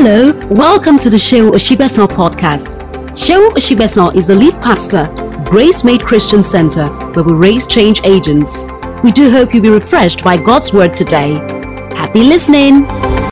Hello, welcome to the Shehu Oshibesan podcast. Shehu Oshibesan is the lead pastor, Grace Made Christian Center, where we raise change agents. We do hope you'll be refreshed by God's word today. Happy listening.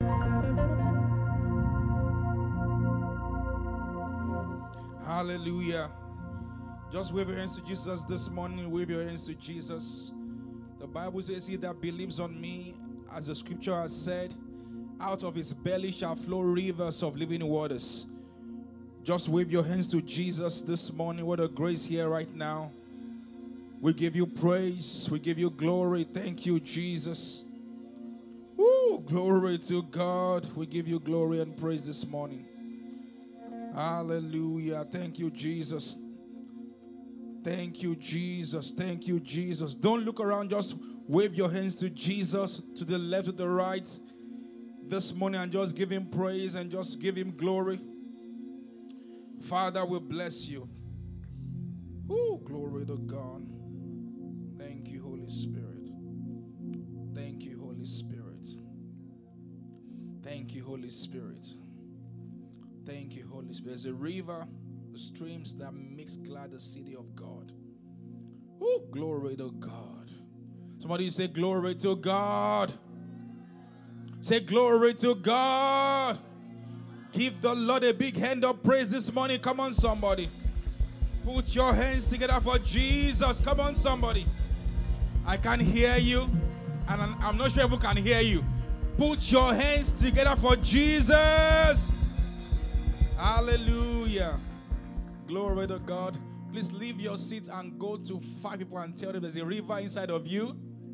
Hallelujah. Just wave your hands to Jesus this morning. Wave your hands to Jesus. The Bible says, he that believes on me, as the scripture has said, out of his belly shall flow rivers of living waters. Just wave your hands to Jesus this morning. What a grace here right now. We give you praise. We give you glory. Thank you, Jesus. Woo, glory to God. We give you glory and praise this morning. Hallelujah. Thank you, Jesus. Thank you, Jesus. Thank you, Jesus. Don't look around. Just wave your hands to Jesus, to the left, to the right this morning, and just give him praise and just give him glory. Father, we bless you. Oh, glory to God. Thank you, Holy Spirit. Thank you, Holy Spirit. Thank you, Holy Spirit. Thank you, Holy Spirit. There's a river, the streams that makes glad the city of God. Oh, glory to God. Somebody say, glory to God. Say, glory to God. Give the Lord a big hand of praise this morning. Come on, somebody. Put your hands together for Jesus. Come on, somebody. I can hear you, and I'm not sure if we can hear you. Put your hands together for Jesus. Hallelujah. Glory to God. Please leave your seat and go to 5 people and tell them there's a river inside of you.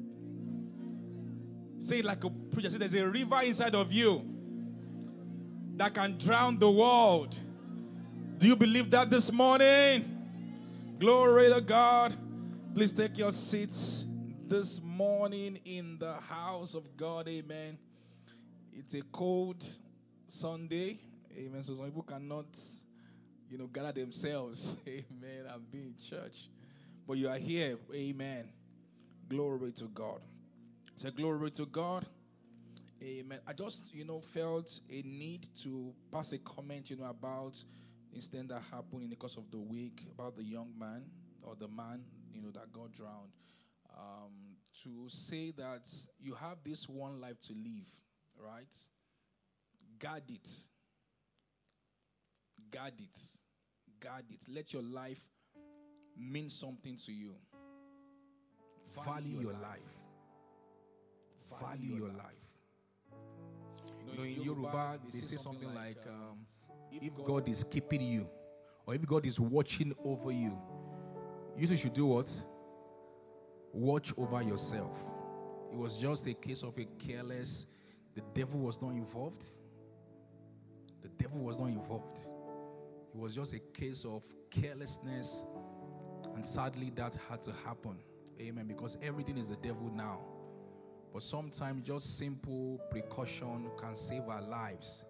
Say it like a preacher. Say there's a river inside of you that can drown the world. Do you believe that this morning? Glory to God. Please take your seats this morning in the house of God. Amen. It's a cold Sunday. Amen. So some people cannot, gather themselves. Amen. And be in church. But you are here. Amen. Glory to God. Say glory to God. Amen. I just, felt a need to pass a comment, about incident that happened in the course of the week about the young man or the man, that got drowned. To say that you have this one life to live, right? Guard it. Guard it. Guard it. Let your life mean something to you. Value your life. Value your life. In Yoruba, they say something like, if God is keeping you, or if God is watching over you, you should do what? Watch over yourself. It was just a case of a careless, the devil was not involved. The devil was not involved. It was just a case of carelessness, and sadly that had to happen. Amen. Because everything is the devil now. But sometimes just simple precaution can save our lives.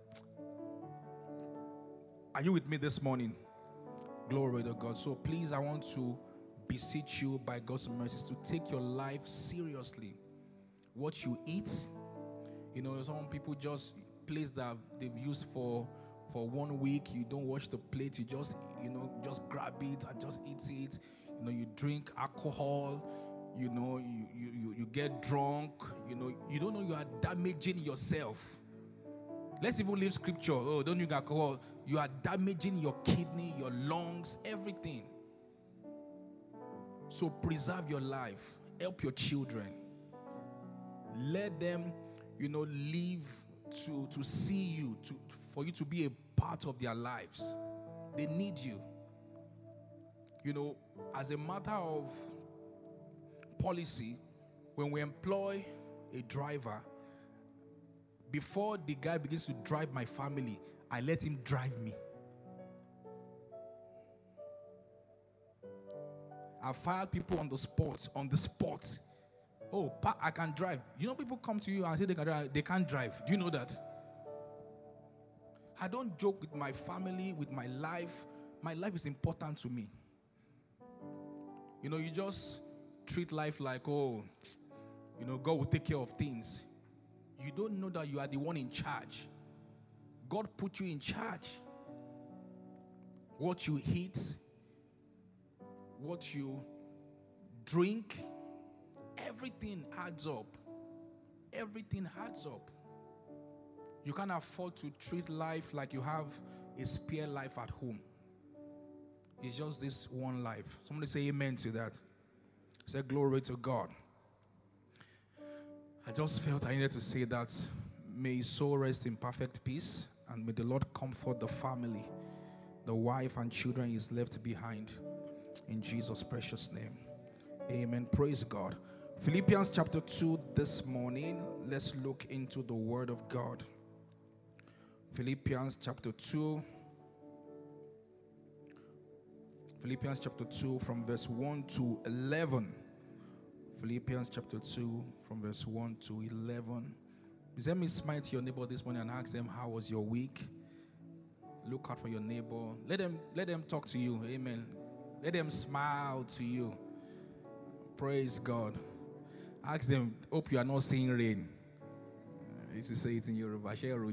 Are you with me this morning? Glory to God. So please, I want to beseech you by God's mercies to take your life seriously. What you eat, some people just plates that they've used for 1 week, you don't wash the plate, you just grab it and just eat it. You drink alcohol. You get drunk, you don't know you are damaging yourself. Let's even leave scripture. Oh, don't drink alcohol. You are damaging your kidney, your lungs, everything. So preserve your life. Help your children. Let them, live to see you, for you to be a part of their lives. They need you. As a matter of policy, when we employ a driver, before the guy begins to drive my family, I let him drive me. I fired people on the spot. Oh, I can drive. People come to you and say they can drive. They can't drive. Do you know that? I don't joke with my family, with my life. My life is important to me. You just treat life like, God will take care of things. You don't know that you are the one in charge. God put you in charge. What you eat, what you drink, everything adds up. Everything adds up. You can't afford to treat life like you have a spare life at home. It's just this one life. Somebody say amen to that. Say glory to God. I just felt I needed to say that. May his soul rest in perfect peace, and may the Lord comfort the family, the wife and children he's left behind. In Jesus' precious name. Amen. Praise God. Philippians chapter 2 this morning. Let's look into the word of God. Philippians chapter 2. Philippians chapter 2 from verse 1 to 11. Philippians chapter 2 from verse 1 to 11. Please let me smile to your neighbor this morning and ask them, how was your week? Look out for your neighbor. Let them talk to you. Amen. Let them smile to you. Praise God. Ask them, hope you are not seeing rain. I used to say it in Yoruba.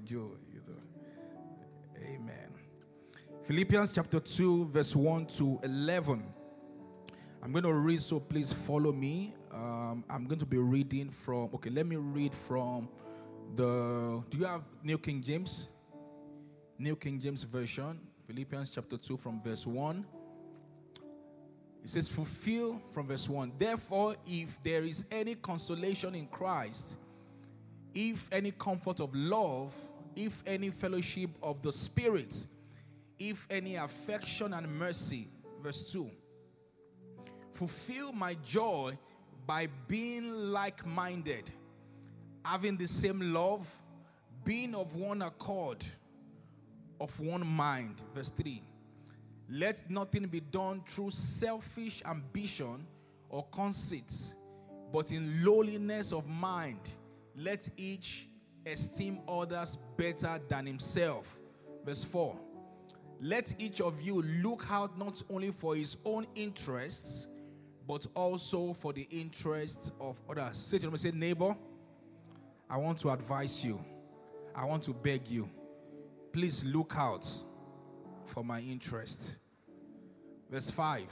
Amen. Philippians chapter 2, verse 1 to 11. I'm going to read, so please follow me. I'm going to be reading from, let me read from do you have New King James? New King James Version. Philippians chapter 2 from verse 1. It says, fulfill from verse 1. Therefore, if there is any consolation in Christ, if any comfort of love, if any fellowship of the Spirit, if any affection and mercy, verse 2, fulfill my joy by being like-minded, having the same love, being of one accord, of one mind, verse 3. Let nothing be done through selfish ambition or conceit, but in lowliness of mind, let each esteem others better than himself. Verse 4. Let each of you look out not only for his own interests, but also for the interests of others. Say to them, say, neighbor, I want to advise you. I want to beg you. Please look out for my interest. Verse 5.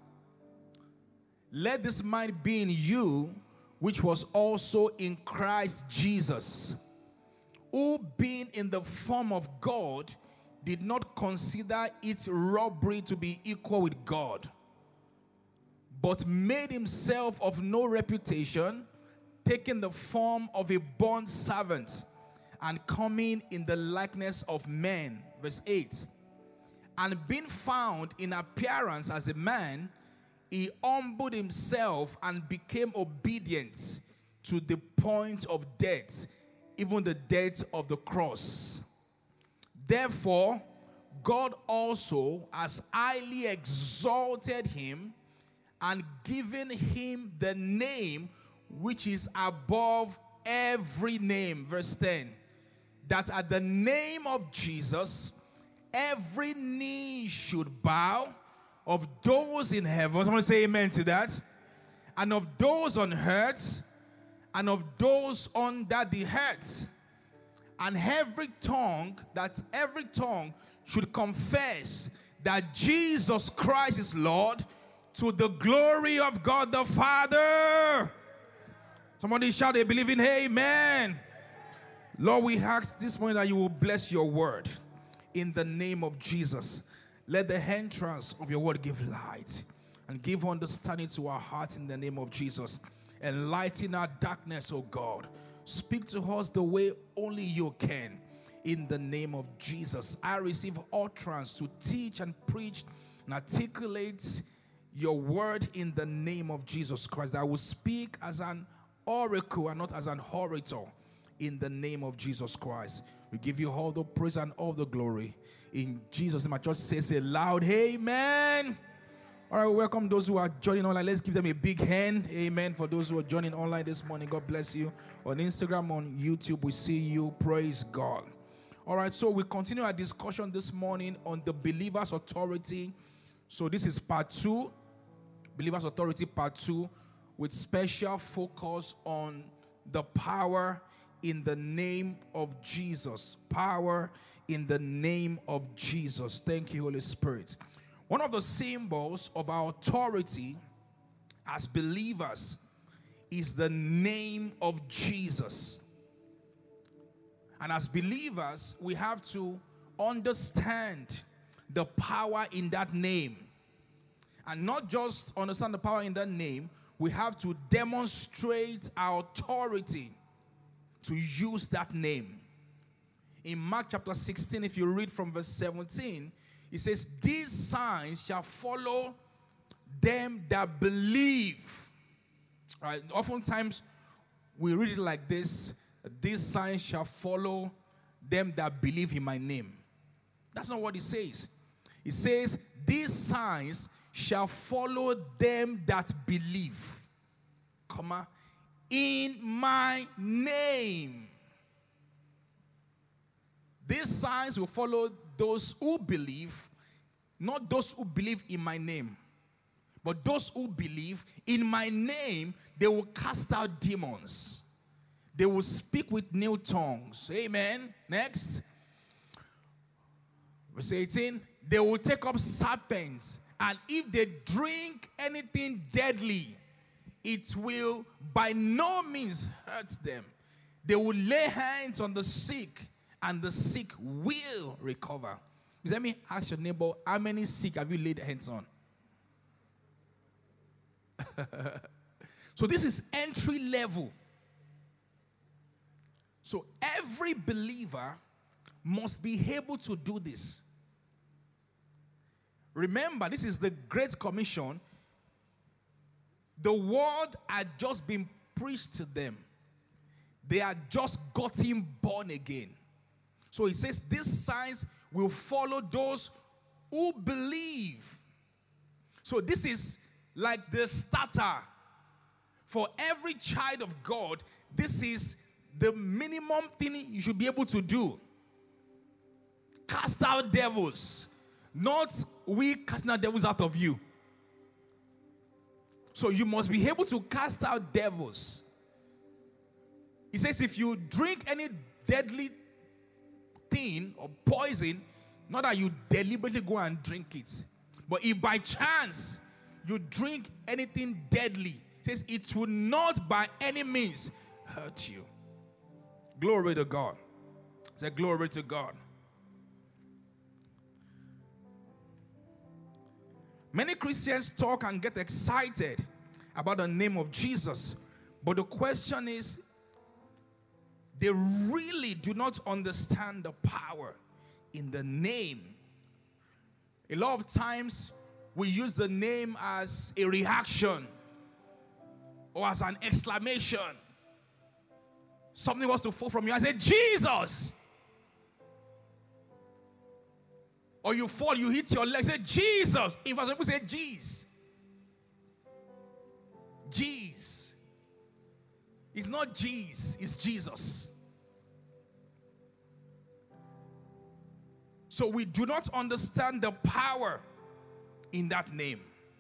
Let this mind be in you, which was also in Christ Jesus, who being in the form of God, did not consider it robbery to be equal with God, but made himself of no reputation, taking the form of a bond servant, and coming in the likeness of men. Verse 8. And being found in appearance as a man, he humbled himself and became obedient to the point of death, even the death of the cross. Therefore, God also has highly exalted him and given him the name which is above every name. Verse 10. That at the name of Jesus, every knee should bow, of those in heaven, I want to say amen to that, and of those on earth, and of those under the earth, and every tongue should confess that Jesus Christ is Lord, to the glory of God the Father. Somebody shout, they believe in amen. Lord, we ask this morning that you will bless your word in the name of Jesus. Let the entrance of your word give light and give understanding to our hearts in the name of Jesus. Enlighten our darkness, O God. Speak to us the way only you can. In the name of Jesus, I receive utterance to teach and preach and articulate your word in the name of Jesus Christ. I will speak as an oracle and not as an orator in the name of Jesus Christ. We give you all the praise and all the glory. In Jesus' name, I just say loud, amen. All right, welcome those who are joining online. Let's give them a big hand. Amen. For those who are joining online this morning, God bless you. On Instagram, on YouTube, we see you. Praise God. All right, so we continue our discussion this morning on the believer's authority. So this is part 2, believer's authority part 2, with special focus on the power in the name of Jesus. Power in the name of Jesus. Thank you, Holy Spirit. One of the symbols of our authority as believers is the name of Jesus. And as believers, we have to understand the power in that name. And not just understand the power in that name, we have to demonstrate our authority to use that name. In Mark chapter 16, if you read from verse 17, it says, "These signs shall follow them that believe." All right, oftentimes we read it like this: "These signs shall follow them that believe in my name." That's not what it says. It says, "These signs shall follow them that believe, comma, in my name." These signs will follow those who believe, not those who believe in my name, but those who believe in my name. They will cast out demons. They will speak with new tongues. Amen. Next. Verse 18. They will take up serpents, and if they drink anything deadly, it will by no means hurt them. They will lay hands on the sick, and the sick will recover. Let me ask your neighbor, how many sick have you laid hands on? So this is entry level. So every believer must be able to do this. Remember, this is the Great Commission. The word had just been preached to them. They had just gotten born again. So it says these signs will follow those who believe. So this is like the starter. For every child of God, this is the minimum thing you should be able to do. Cast out devils. Not we casting out devils out of you. So you must be able to cast out devils. He says if you drink any deadly thing or poison, not that you deliberately go and drink it, but if by chance you drink anything deadly, it says it will not by any means hurt you. Glory to God. Say glory to God. Many Christians talk and get excited about the name of Jesus, but the question is, they really do not understand the power in the name. A lot of times we use the name as a reaction or as an exclamation. Something was to fall from you, I say, Jesus. Or you fall, you hit your leg, say, Jesus. In fact, people say, Jeez. Jeez. It's not Jeez, it's Jesus. So we do not understand the power in that name.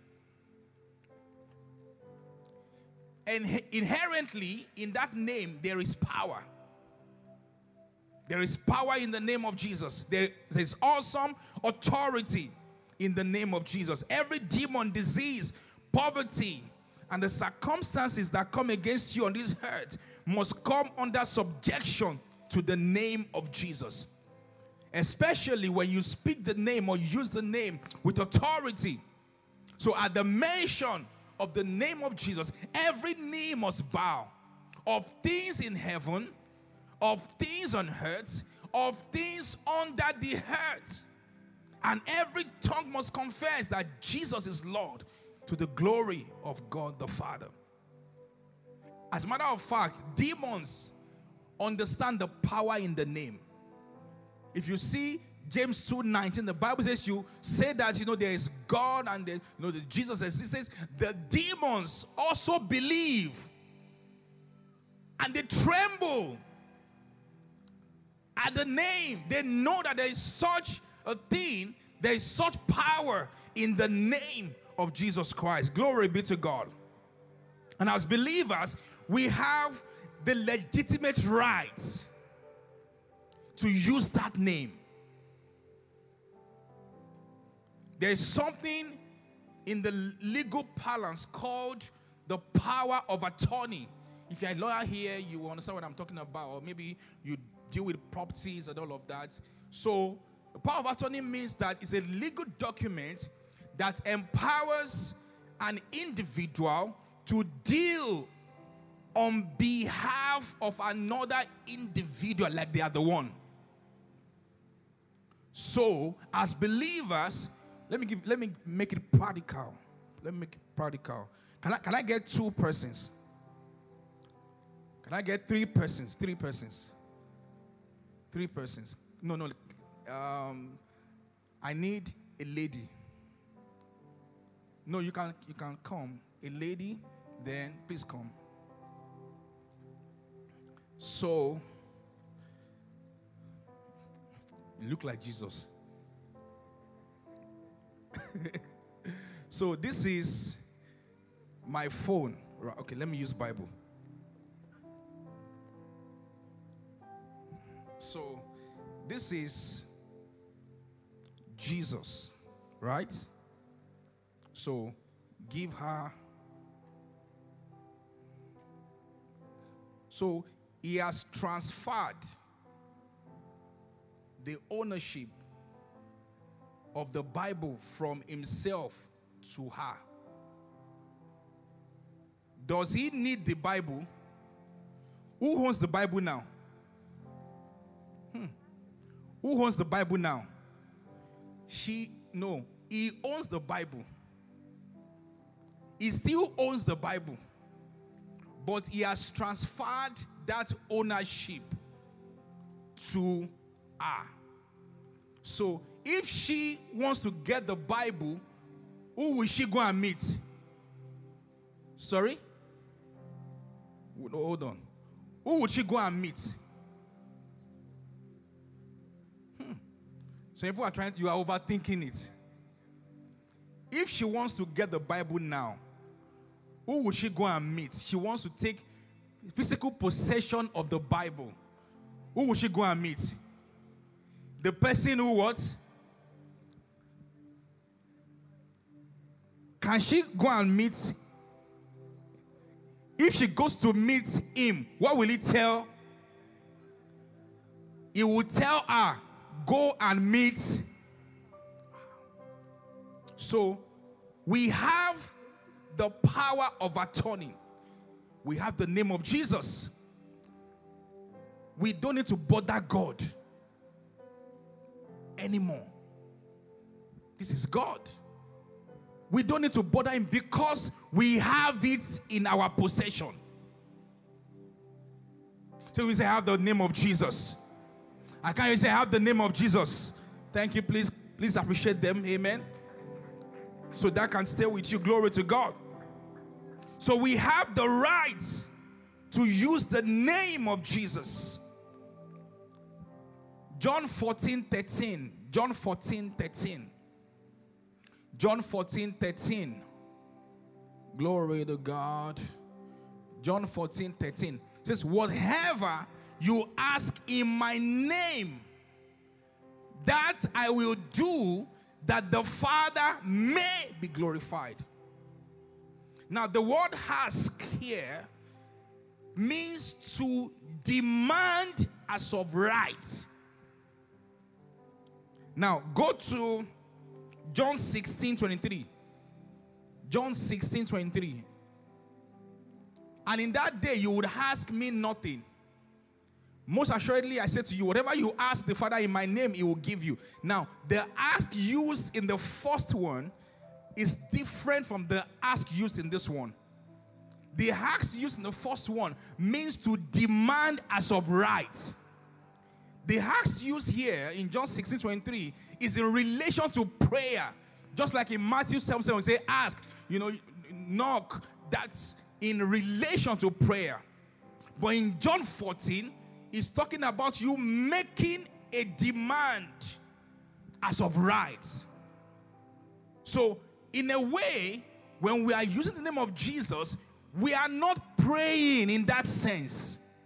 And inherently in that name there is power. There is power in the name of Jesus. There is awesome authority in the name of Jesus. Every demon, disease, poverty, and the circumstances that come against you on this earth must come under subjection to the name of Jesus. Especially when you speak the name or use the name with authority. So at the mention of the name of Jesus, every knee must bow, of things in heaven, of things on earth, of things under the earth. And every tongue must confess that Jesus is Lord, to the glory of God the Father. As a matter of fact, demons understand the power in the name. If you see James 2:19, the Bible says you say that, there is God and Jesus says, it says the demons also believe and they tremble at the name. They know that there is such a thing, there is such power in the name of Jesus Christ. Glory be to God. And as believers, we have the legitimate right to use that name. There is something in the legal parlance called the power of attorney. If you're a lawyer here, you will understand what I'm talking about. Or maybe you deal with properties and all of that. So, the power of attorney means that it's a legal document that empowers an individual to deal on behalf of another individual like they are the one. So, as believers, let me make it practical. Let me make it practical. Can I get 2 persons? Can I get 3 persons? 3 persons. 3 persons. No. I need a lady. No, you can come. A lady, then please come. So, you look like Jesus. So this is my phone. Right, okay, let me use Bible. So this is Jesus, right? So give her. So he has transferred the ownership of the Bible from himself to her. Does he need the Bible? Who owns the Bible now? Who owns the Bible now? No, he owns the Bible. He still owns the Bible. But he has transferred that ownership to her. So, if she wants to get the Bible, who will she go and meet? Sorry? Hold on. Who would she go and meet? So people are you are overthinking it. If she wants to get the Bible now, who would she go and meet? She wants to take physical possession of the Bible. Who would she go and meet? The person who what? Can she go and meet? If she goes to meet him, what will he tell? He will tell her, go and meet. So, we have the power of attorney. We have the name of Jesus. We don't need to bother God anymore. This is God. We don't need to bother him because we have it in our possession. So we say, I have the name of Jesus. I can't say, I have the name of Jesus. Thank you. Please appreciate them. Amen. So that can stay with you. Glory to God. So we have the right to use the name of Jesus. John 14:13. John 14:13. John 14:13. Glory to God. John 14:13 says, whatever you ask in my name, that I will do, that the Father may be glorified. Now, the word ask here means to demand as of right. Now, go to John 16:23. John 16:23. And in that day you would ask me nothing. Most assuredly I say to you, whatever you ask the Father in my name, he will give you. Now, the ask used in the first one is different from the ask used in this one. The ask used in the first one means to demand as of right. The ask used here in John 16:23 is in relation to prayer. Just like in Matthew 7:7, we say ask, knock. That's in relation to prayer. But in John 14, it's talking about you making a demand as of right. So, in a way, when we are using the name of Jesus, we are not praying in that sense.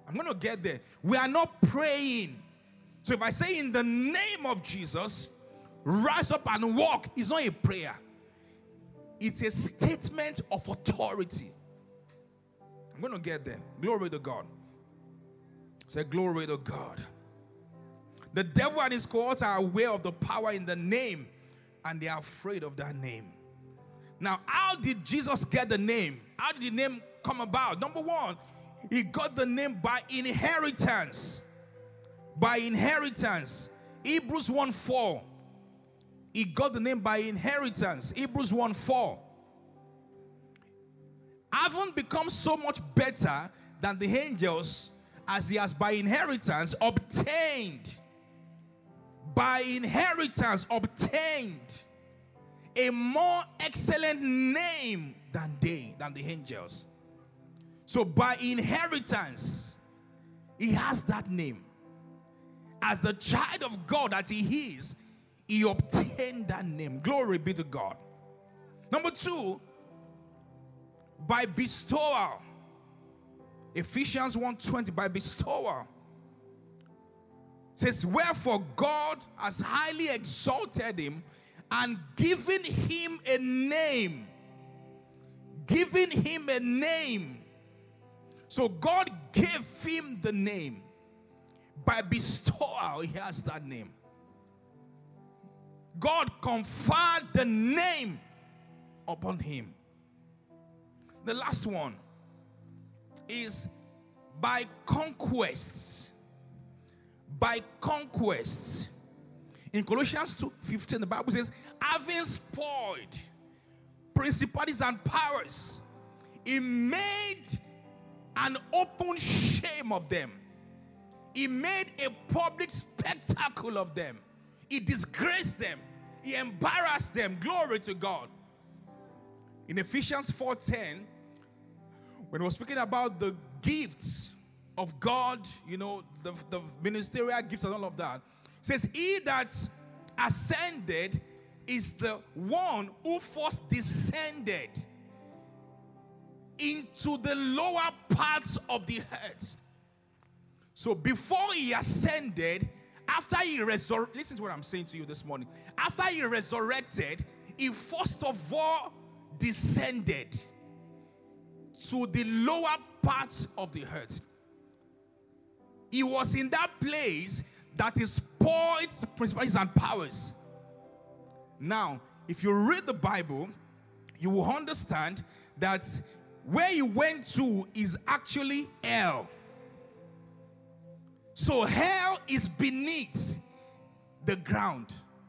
I'm going to get there. We are not praying. So if I say in the name of Jesus, rise up and walk, it's not a prayer. It's a statement of authority. I'm going to get there. Glory to God. Say glory to God. The devil and his cohorts are aware of the power in the name, and they are afraid of that name. Now, how did Jesus get the name? How did the name come about? Number one, he got the name by inheritance. By inheritance. Hebrews 1:4. He got the name by inheritance. Hebrews 1:4. Having become so much better than the angels, as he has by inheritance obtained. By inheritance obtained a more excellent name than the angels. So by inheritance, he has that name. As the child of God that he is, he obtained that name. Glory be to God. Number two, by bestowal. Ephesians 1:20, by bestowal. It says, wherefore God has highly exalted him and given him a name. Given him a name. So God gave him the name. By bestowal, he has that name. God conferred the name upon him. The last one is by conquests. By conquests. In Colossians 2:15, the Bible says, having spoiled principalities and powers, he made an open shame of them. He made a public spectacle of them. He disgraced them. He embarrassed them. Glory to God. In Ephesians 4:10, when we're speaking about the gifts of God, you know, the ministerial gifts and all of that, it says, he that ascended is the one who first descended into the lower parts of the earth. So before he ascended, after he resurrected, listen to what I'm saying to you this morning. After he resurrected, he first of all descended to the lower parts of the earth. He was in that place that is spoiled principalities and powers. Now, if you read the Bible, you will understand that where he went to is actually hell. So hell is beneath the ground.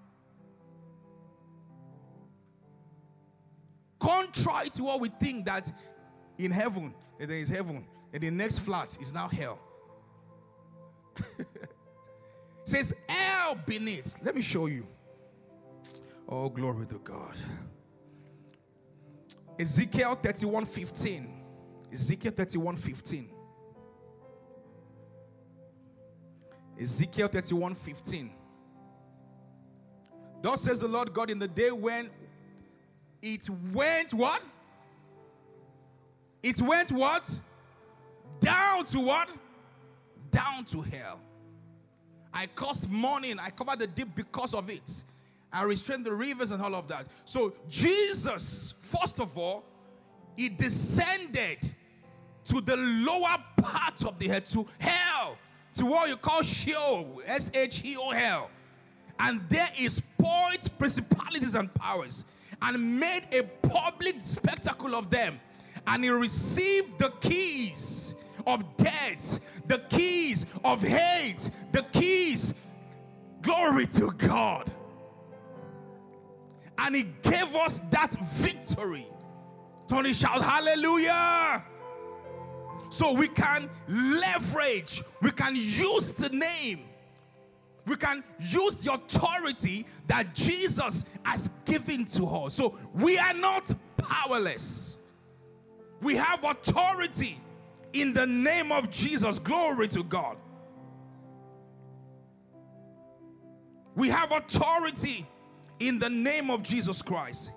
Contrary to what we think that in heaven, that there is heaven, and the next flat is now hell. Says hell beneath. Let me show you. Oh, glory to God. Ezekiel 31:15. Ezekiel 31:15. Ezekiel 31:15. Thus says the Lord God, in the day when it went what? It went what? Down to what? Down to hell. I caused mourning. I covered the deep because of it. I restrained the rivers and all of that. So Jesus, first of all, he descended to the lower part of the earth, to hell, to what you call Sheol, S-H-E-O, hell. And there he spoiled principalities and powers and made a public spectacle of them. And he received the keys of death, the keys of hate, the keys. Glory to God. And he gave us that victory. Tony, shout hallelujah. So we can leverage, we can use the name, we can use the authority that Jesus has given to us. So we are not powerless. We have authority in the name of Jesus. Glory to God. We have authority in the name of Jesus Christ.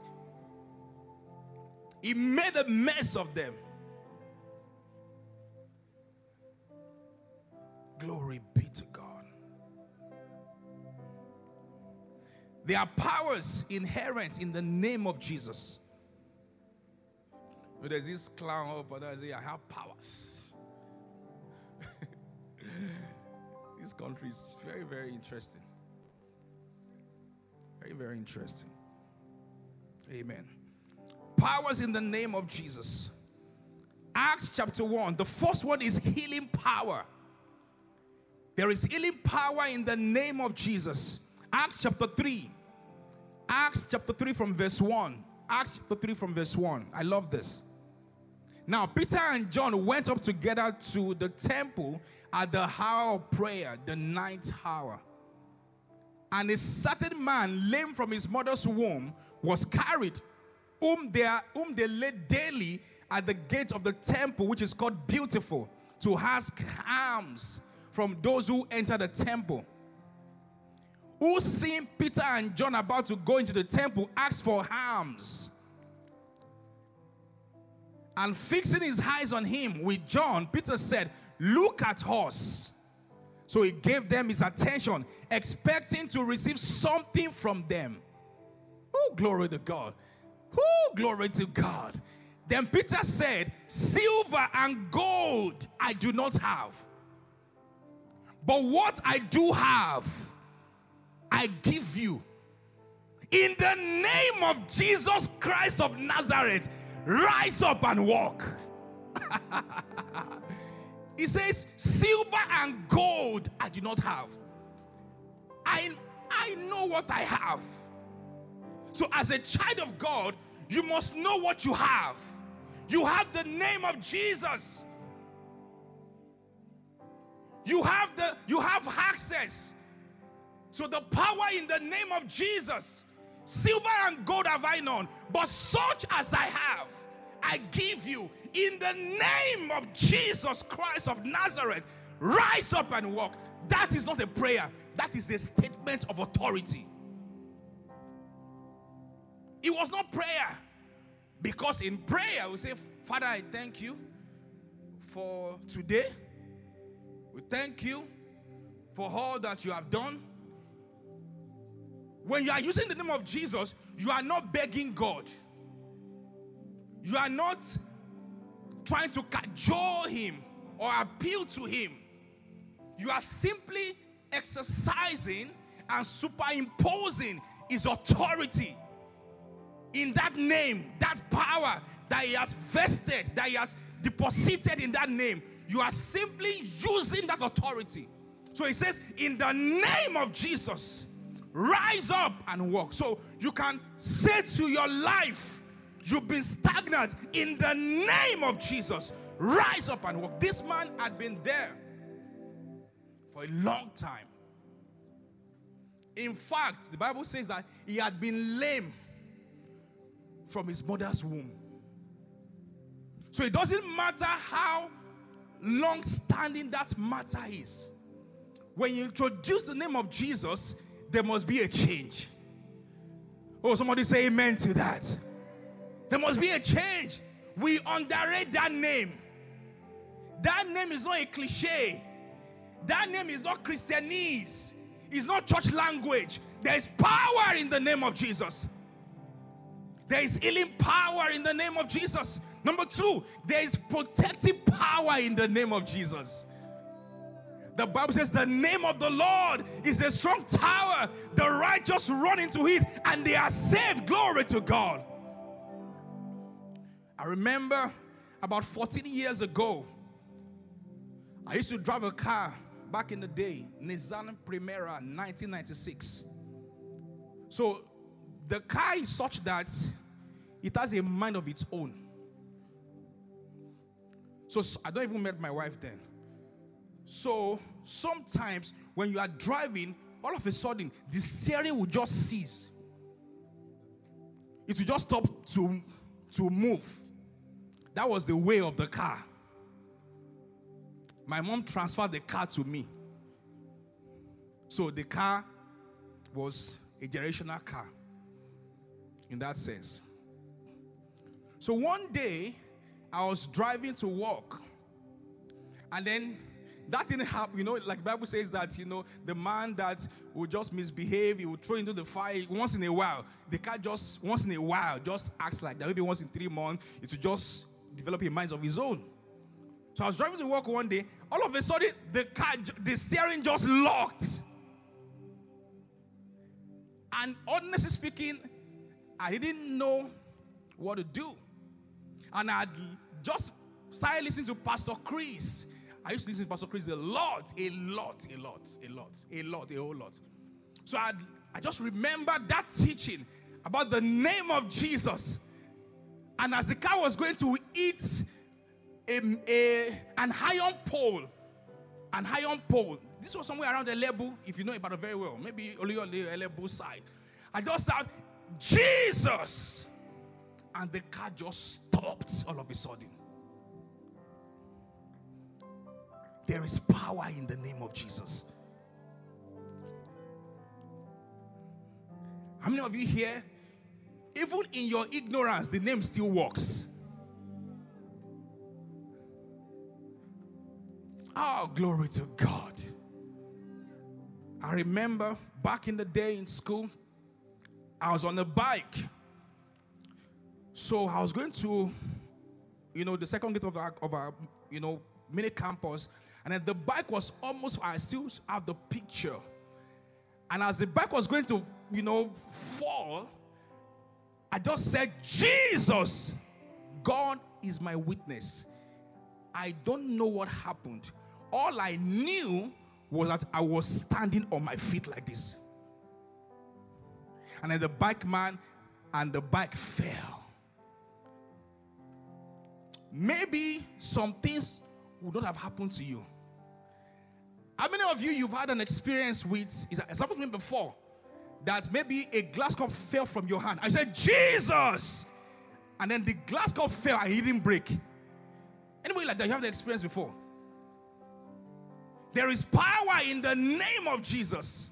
He made a mess of them. Glory be to God. There are powers inherent in the name of Jesus. There's this clown up and I say, I have powers. This country is very, very interesting. Very, very interesting. Amen. Powers in the name of Jesus. Acts chapter 1. The first one is healing power. There is healing power in the name of Jesus. Acts chapter 3. Acts chapter 3 from verse 1. Acts chapter 3 from verse 1. I love this. Now, Peter and John went up together to the temple at the hour of prayer, the 9th hour. And a certain man, lame from his mother's womb, was carried, whom they laid daily at the gate of the temple, which is called Beautiful, to ask alms from those who enter the temple. Who, seeing Peter and John about to go into the temple, asked for alms. And fixing his eyes on him with John, Peter said, "Look at us." So he gave them his attention, expecting to receive something from them. Oh, glory to God. Oh, glory to God. Then Peter said, "Silver and gold I do not have. But what I do have, I give you. In the name of Jesus Christ of Nazareth, rise up and walk." He says, silver and gold I do not have. I know what I have. So as a child of God, you must know what you have. You have the name of Jesus. You have access to the power in the name of Jesus. Silver and gold have I none, but such as I have, I give you. In the name of Jesus Christ of Nazareth, rise up and walk. That is not a prayer. That is a statement of authority. It was not prayer. Because in prayer, we say, Father, I thank you for today. We thank you for all that you have done. When you are using the name of Jesus, you are not begging God. You are not trying to cajole him or appeal to him. You are simply exercising and superimposing his authority in that name, that power that he has vested, that he has deposited in that name. You are simply using that authority. So he says, in the name of Jesus, rise up and walk. So you can say to your life, you've been stagnant. In the name of Jesus, rise up and walk. This man had been there for a long time. In fact, the Bible says that he had been lame from his mother's womb. So it doesn't matter how long-standing that matter is. When you introduce the name of Jesus, there must be a change. Oh, somebody say amen to that. There must be a change. We underrate that name. That name is not a cliche. That name is not Christianese. It's not church language. There is power in the name of Jesus. There is healing power in the name of Jesus. Number 2, there is protective power in the name of Jesus. The Bible says the name of the Lord is a strong tower. The righteous run into it and they are saved. Glory to God. I remember about 14 years ago, I used to drive a car back in the day, Nissan Primera 1996. So the car is such that it has a mind of its own. So I don't even met my wife then. So sometimes when you are driving, all of a sudden the steering will just cease. It will just stop to move. That was the way of the car. My mom transferred the car to me. So the car was a generational car in that sense. So one day I was driving to work, and then that didn't happen. Like the Bible says that, the man that will just misbehave, he will throw into the fire once in a while. The car just, once in a while, just acts like that. Maybe once in 3 months, it will just develop a mind of his own. So I was driving to work one day. All of a sudden, the steering just locked. And honestly speaking, I didn't know what to do. And I just started listening to Pastor Chris. I used to listen to Pastor Chris a whole lot. So I just remember that teaching about the name of Jesus. And as the car was going to hit an iron pole, this was somewhere around the Elebu, if you know about it very well, maybe only on the Elebu side. I just said, Jesus! And the car just stopped all of a sudden. There is power in the name of Jesus. How many of you here, even in your ignorance, the name still works? Oh, glory to God. I remember back in the day in school, I was on a bike. So I was going to, the second gate of our mini campus. And then the bike was almost, I still have the picture. And as the bike was going to, fall, I just said, Jesus, God is my witness. I don't know what happened. All I knew was that I was standing on my feet like this. And then the bike man and the bike fell. Maybe some things would not have happened to you. How many of you've had an experience with, it's happened to me before, that maybe a glass cup fell from your hand. I said, Jesus! And then the glass cup fell and it didn't break. Anybody like that, you have the experience before? There is power in the name of Jesus.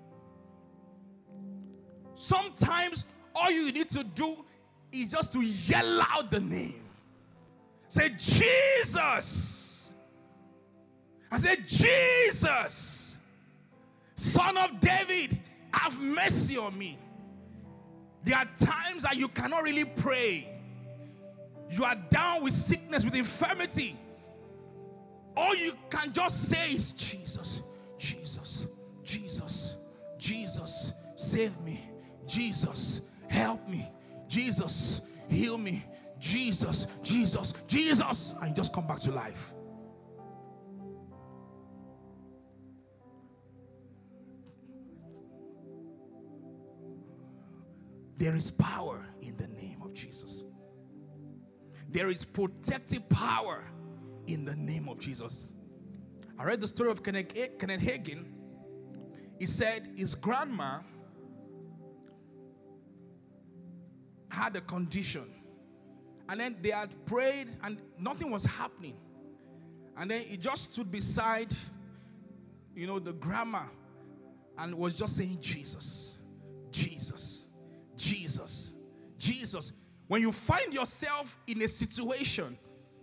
Sometimes all you need to do is just to yell out the name. Say, Jesus. I said, Jesus, Son of David, have mercy on me. There are times that you cannot really pray. You are down with sickness, with infirmity. All you can just say is, Jesus, Jesus, Jesus, Jesus, save me. Jesus, help me. Jesus, heal me. Jesus, Jesus, Jesus. And you just come back to life. There is power in the name of Jesus. There is protective power in the name of Jesus. I read the story of Kenneth Hagin. He said his grandma had a condition. And then they had prayed and nothing was happening. And then he just stood beside, the grandma and was just saying, Jesus, Jesus, Jesus, Jesus. When you find yourself in a situation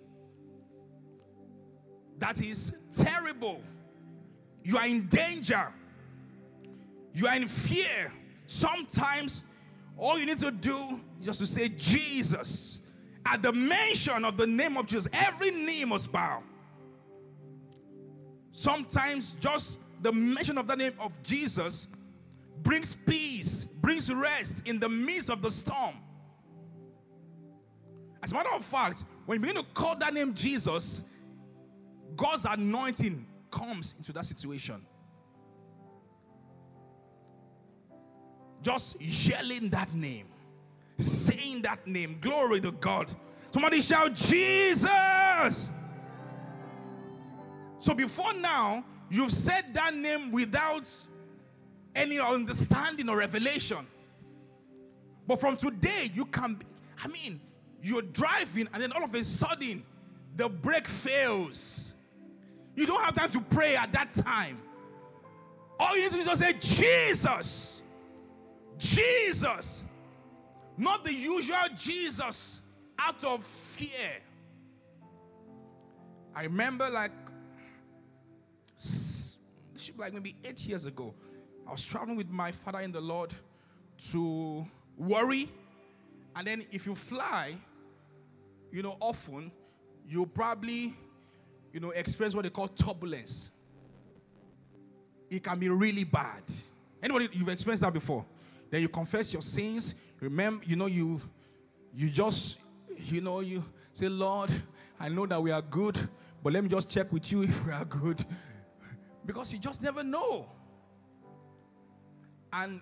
that is terrible, you are in danger, you are in fear, sometimes all you need to do is just to say, Jesus. At the mention of the name of Jesus, every knee must bow. Sometimes just the mention of the name of Jesus brings peace, brings rest in the midst of the storm. As a matter of fact, when you begin to call that name Jesus, God's anointing comes into that situation. Just yelling that name, saying that name, glory to God. Somebody shout, Jesus! So before now, you've said that name without any understanding or revelation. But from today, you can, you're driving and then all of a sudden, the brake fails. You don't have time to pray at that time. All you need to do is just say, Jesus! Jesus! Not the usual Jesus out of fear. I remember like maybe 8 years ago. I was traveling with my father in the Lord to Warri. And then if you fly, often, you'll probably, experience what they call turbulence. It can be really bad. Anybody, you've experienced that before? Then you confess your sins. Remember, you say, Lord, I know that we are good, but let me just check with you if we are good. Because you just never know. And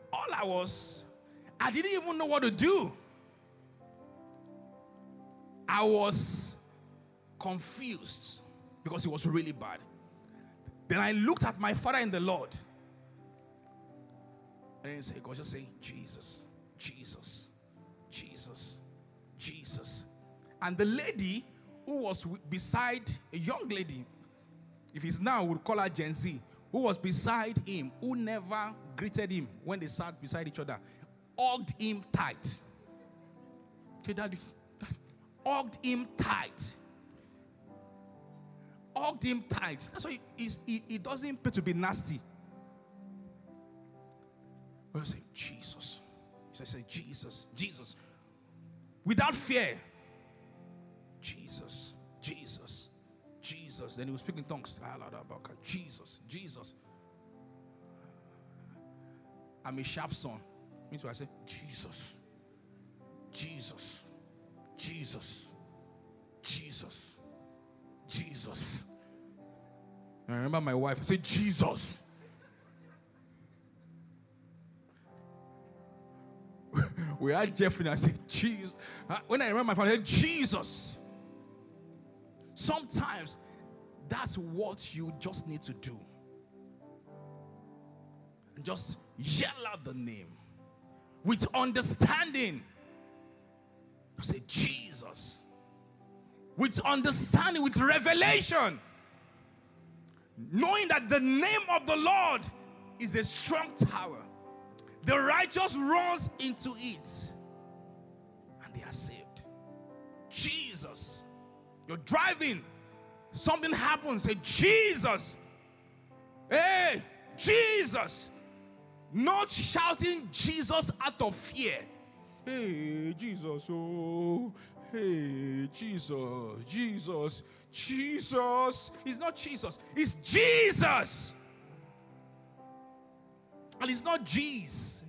I didn't even know what to do. I was confused because it was really bad. Then I looked at my father in the Lord. And then God just saying, Jesus, Jesus, Jesus, Jesus. And the lady who was beside, a young lady, if it's now, we'll call her Gen Z, who was beside him, who never greeted him when they sat beside each other, hugged him tight. Okay, Daddy, hugged him tight. Hugged him tight. That's why it doesn't pay to be nasty. I say, Jesus. I say, Jesus, Jesus. Without fear. Jesus, Jesus, Jesus. Then he was speaking in tongues. Jesus, Jesus. I'm a sharp son. Means what I say, Jesus, Jesus, Jesus, Jesus, Jesus. And I remember my wife. I said, Jesus. We had Jeffrey and I said, Jesus. When I remember my father, I said, Jesus. Sometimes that's what you just need to do. And just yell out the name with understanding. I say, Jesus. With understanding, with revelation. Knowing that the name of the Lord is a strong tower. The righteous runs into it and they are saved. Jesus. You're driving. Something happens. Say, Jesus. Hey, Jesus. Not shouting Jesus out of fear. Hey, Jesus. Oh, hey, Jesus. Jesus. Jesus. It's not Jesus. It's Jesus. And it's not Jesus.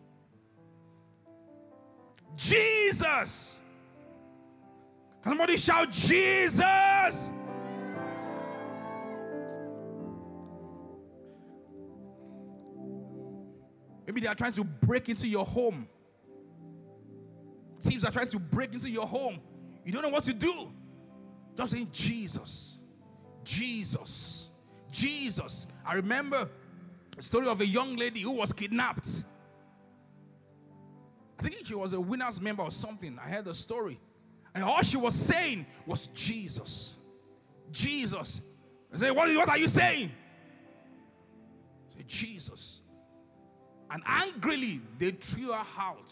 Jesus. Somebody shout Jesus. Maybe they are trying to break into your home. Thieves are trying to break into your home. You don't know what to do. Just saying Jesus. Jesus. Jesus. I remember a story of a young lady who was kidnapped. I think she was a winner's member or something. I heard the story. And all she was saying was Jesus. Jesus. I said, what are you saying? I said, Jesus. And angrily, they threw her out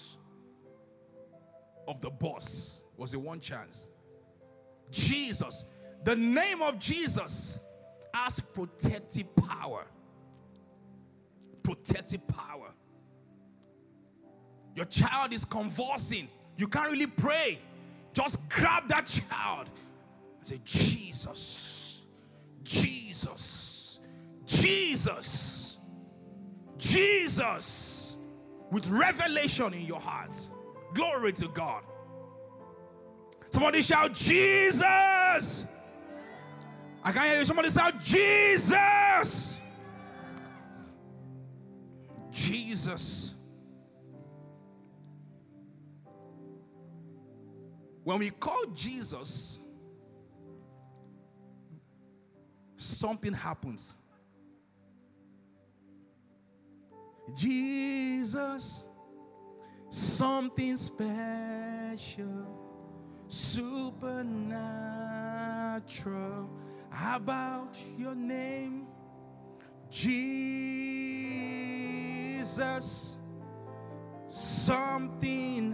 of the bus. It was a one chance. Jesus. The name of Jesus has protective power. Protective power. Your child is convulsing. You can't really pray. Just grab that child and say, Jesus, Jesus, Jesus, Jesus, with revelation in your heart. Glory to God. Somebody shout, Jesus. I can't hear you. Somebody shout, Jesus. Jesus. When we call Jesus, something happens. Jesus, something special, supernatural about your name, Jesus. Something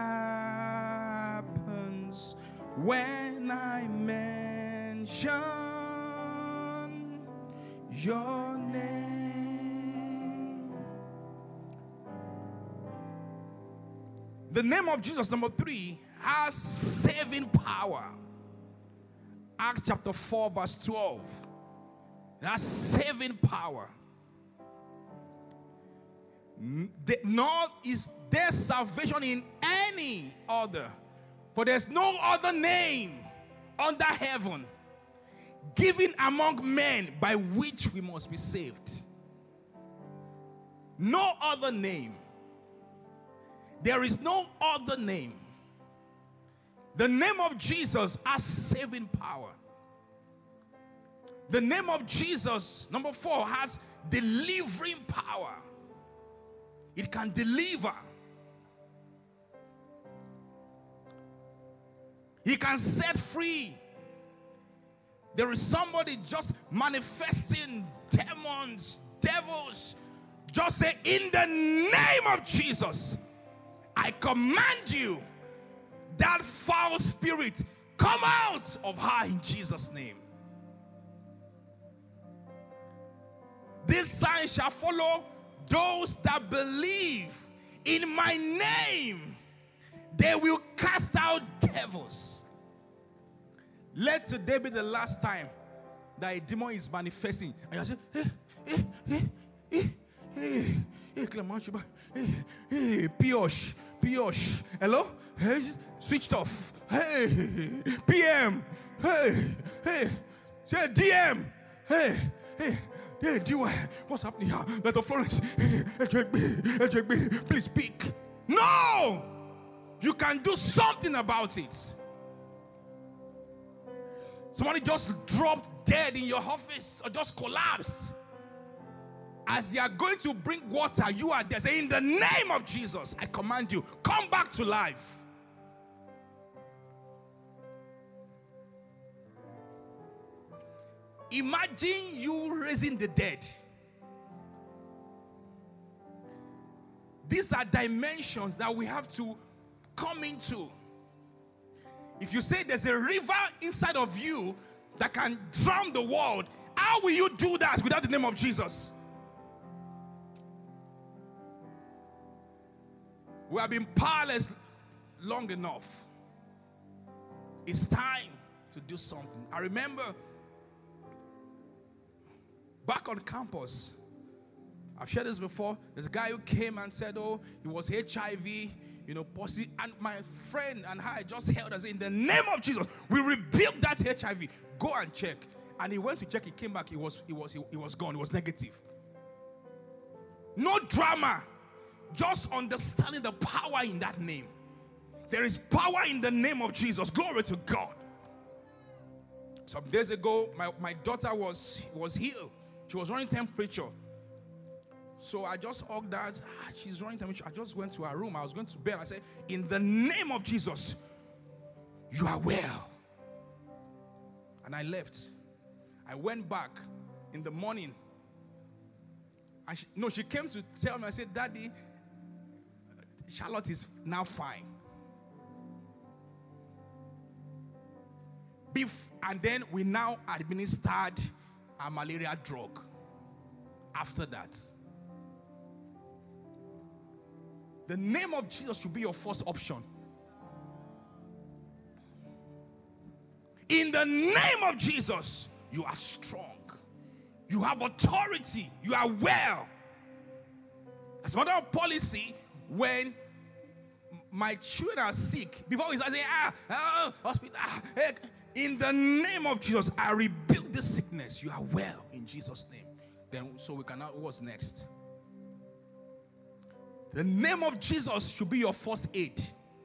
happens when I mention your name. The name of Jesus, number 3, has saving power. Acts chapter 4 verse 12. It has saving power. Nor is there salvation in any other. For there's no other name under heaven given among men by which we must be saved. No other name. There is no other name. The name of Jesus has saving power. The name of Jesus, number 4, has delivering power. It can deliver. He can set free. There is somebody just manifesting demons, devils. Just say, in the name of Jesus, I command you, that foul spirit, come out of her in Jesus' name. This sign shall follow those that believe in my name. They will cast out devils. Let today be the last time that a demon is manifesting. And you say, Piosh. Hello? Hey, switched off. Hey, PM. Hey. Say DM. Hey. What's happening here? Let Florence. Please speak. No! You can do something about it. Somebody just dropped dead in your office or just collapsed. As they are going to bring water, you are there. Say, in the name of Jesus, I command you, come back to life. Imagine you raising the dead. These are dimensions that we have to come into. If you say there's a river inside of you that can drown the world, how will you do that without the name of Jesus? We have been powerless long enough. It's time to do something. I remember back on campus, I've shared this before. There's a guy who came and said, oh, he was HIV, positive. And my friend and I just held us in the name of Jesus. We rebuilt that HIV. Go and check. And he went to check. He came back. He was gone. He was negative. No drama. Just understanding the power in that name. There is power in the name of Jesus. Glory to God. Some days ago, my daughter was healed. She was running temperature. So I just hugged her. She's running temperature. I just went to her room. I was going to bed. I said, in the name of Jesus, you are well. And I left. I went back in the morning. She came to tell me. I said, Daddy, Charlotte is now fine. And then we now administered a malaria drug after that. The name of Jesus should be your first option. In the name of Jesus, you are strong. You have authority. You are well. As a matter of policy, when my children are sick, before we start saying, hospital, in the name of Jesus, I rebuke this sickness. You are well in Jesus' name. Then, so we cannot, what's next? The name of Jesus should be your first aid.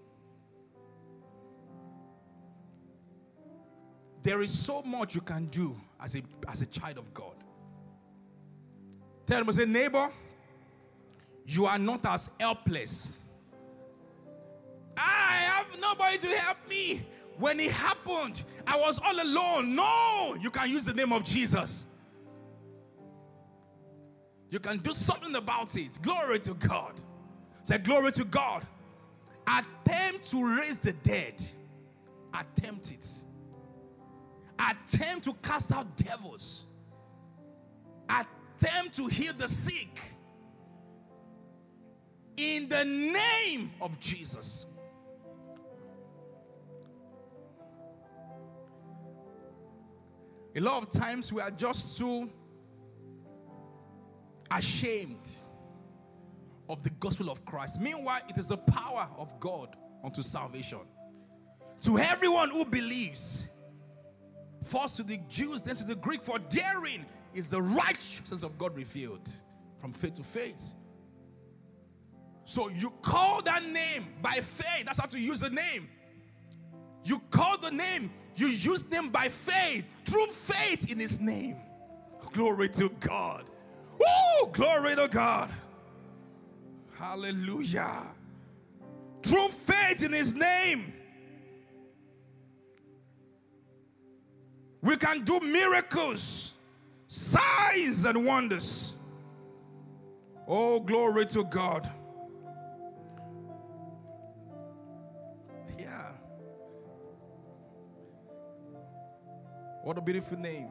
There is so much you can do as a child of God. Tell them, say, neighbor, you are not as helpless. I have nobody to help me. When it happened, I was all alone. No, you can use the name of Jesus. You can do something about it. Glory to God. Say, glory to God. Attempt to raise the dead. Attempt it. Attempt to cast out devils. attempt to heal the sick in the name of Jesus. A lot of times we are just too ashamed of the gospel of Christ. Meanwhile, it is the power of God unto salvation to everyone who believes. First to the Jews, then to the Greek, for therein is the righteousness of God revealed from faith to faith. So you call that name by faith. That's how to use the name. You call the name, you use them by faith, through faith in his name. Glory to God. Woo! Glory to God. Hallelujah. Through faith in his name, we can do miracles, signs and wonders. Oh, glory to God. Yeah. What a beautiful name.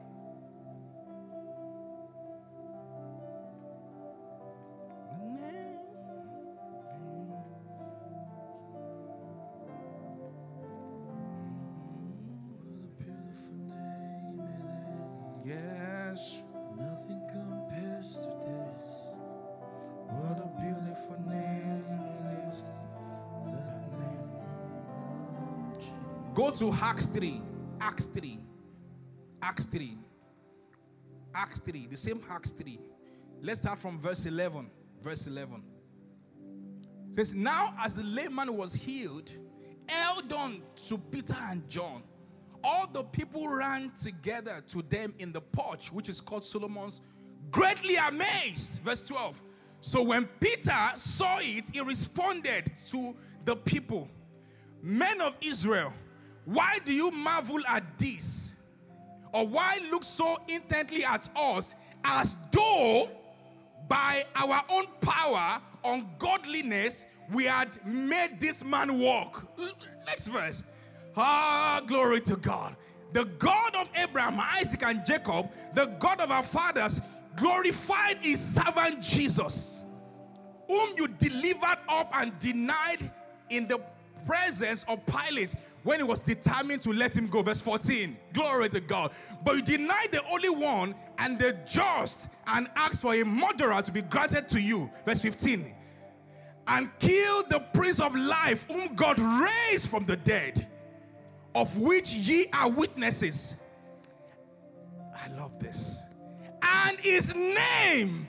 Yes. Nothing compares to this. What a beautiful name it is. The name of Jesus. Go to Acts 3. Acts 3. Acts 3. Acts 3. The same Acts 3. Let's start from verse 11. Verse 11. It says, now as the layman was healed, held on to Peter and John, all the people ran together to them in the porch, which is called Solomon's, greatly amazed. Verse 12. So when Peter saw it, he responded to the people, men of Israel, why do you marvel at this? Or why look so intently at us, as though by our own power, ungodliness, we had made this man walk? Next verse. Ah, glory to God. The God of Abraham, Isaac, and Jacob, the God of our fathers, glorified his servant Jesus, whom you delivered up and denied in the presence of Pilate when he was determined to let him go. Verse 14. Glory to God. But you denied the only one and the just, and asked for a murderer to be granted to you. Verse 15. And killed the Prince of Life, whom God raised from the dead, of which ye are witnesses. I love this. And his name,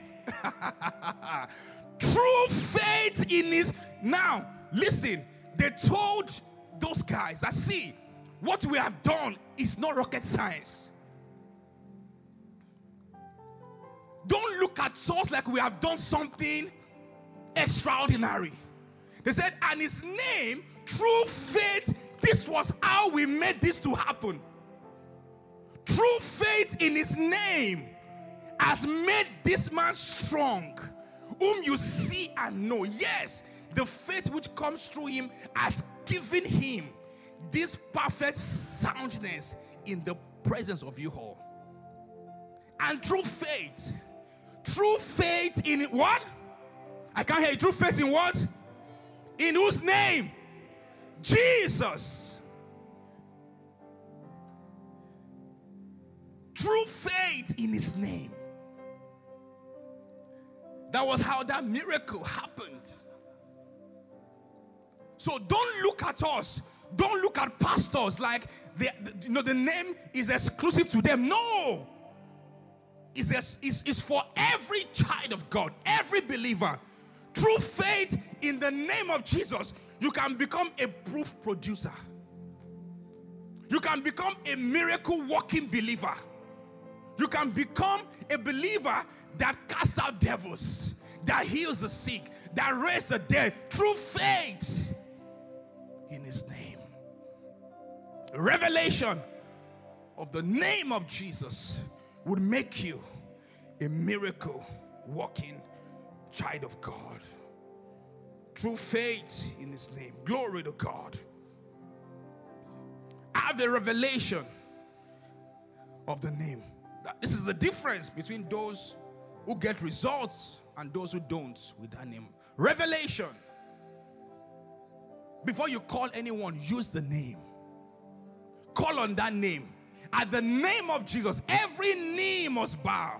true faith in his. Now, listen, they told those guys that, see, what we have done is not rocket science. Don't look at us like we have done something extraordinary. They said, and his name, true faith. This was how we made this to happen. True faith in his name has made this man strong, whom you see and know. Yes, the faith which comes through him has given him this perfect soundness in the presence of you all. And true faith in what? I can't hear you. True faith in what? In whose name? Jesus. True faith in his name. That was how that miracle happened. So don't look at us. Don't look at pastors like the name is exclusive to them. No. It's for every child of God, every believer. True faith in the name of Jesus. You can become a proof producer. You can become a miracle walking believer. You can become a believer that casts out devils, that heals the sick, that raises the dead. Through faith in his name. Revelation of the name of Jesus would make you a miracle walking child of God. Through faith in his name. Glory to God. Have a revelation of the name. This is the difference between those who get results and those who don't with that name. Revelation. Before you call anyone, use the name. Call on that name. At the name of Jesus, every knee must bow.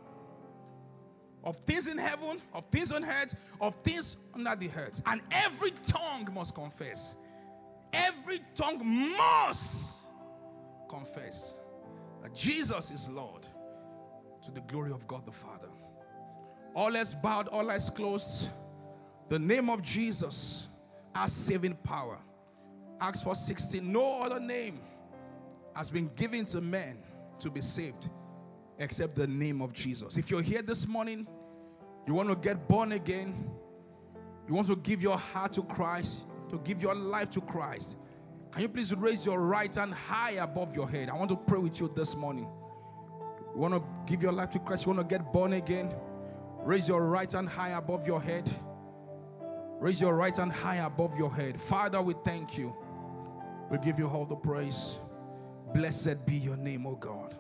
Of things in heaven, of things on earth, of things under the earth. And every tongue must confess. Every tongue must confess that Jesus is Lord, to the glory of God the Father. All eyes bowed, all eyes closed. The name of Jesus has saving power. Acts 4:16, no other name has been given to men to be saved except the name of Jesus. If you're here this morning, you want to get born again, you want to give your heart to Christ, to give your life to Christ, can you please raise your right hand high above your head? I want to pray with you this morning. You want to give your life to Christ, you want to get born again, raise your right hand high above your head. Raise your right hand high above your head. Father, we thank you. We give you all the praise. Blessed be your name, O God.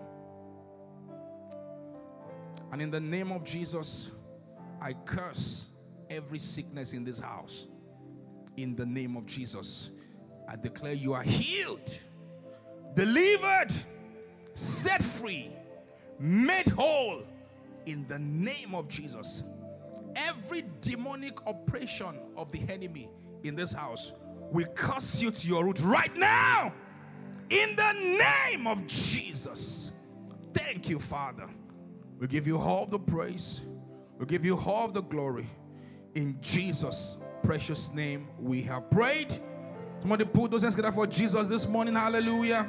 And in the name of Jesus, I curse every sickness in this house. In the name of Jesus, I declare you are healed, delivered, set free, made whole in the name of Jesus. Every demonic operation of the enemy in this house, we curse you to your root right now in the name of Jesus. Thank you, Father. We give you all the praise. We give you all the glory. In Jesus' precious name we have prayed. Somebody put those hands together for Jesus this morning. Hallelujah.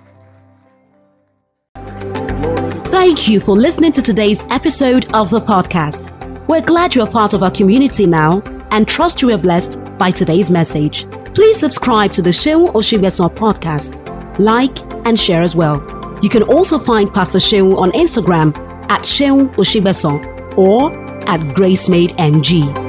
Thank you for listening to today's episode of the podcast. We're glad you're part of our community now and trust you were blessed by today's message. Please subscribe to the Seun Osigbesan podcast, like and share as well. You can also find Pastor Seun on Instagram at Seun Osigbesan or at GraceMadeNG.